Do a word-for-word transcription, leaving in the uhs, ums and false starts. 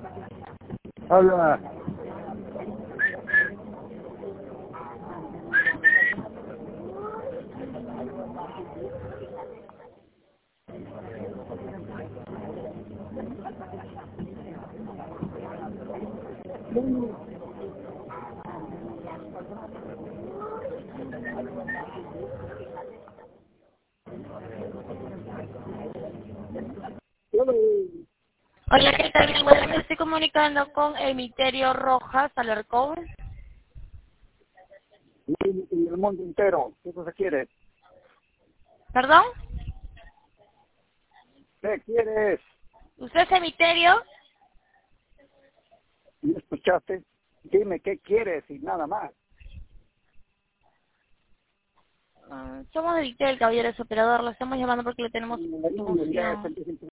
Habla. Hola, ¿qué tal? Bien, bueno, me estoy comunicando con Emiterio Rojas Alarcón. Y el mundo entero. ¿Qué cosa quieres? ¿Perdón? ¿Qué quieres? ¿Usted es Emiterio? ¿Y escuchaste? Dime qué quieres y nada más. Uh, somos de Vitel, caballero, su operador. Lo estamos llamando porque le tenemos No, no, ya, promoción. ya,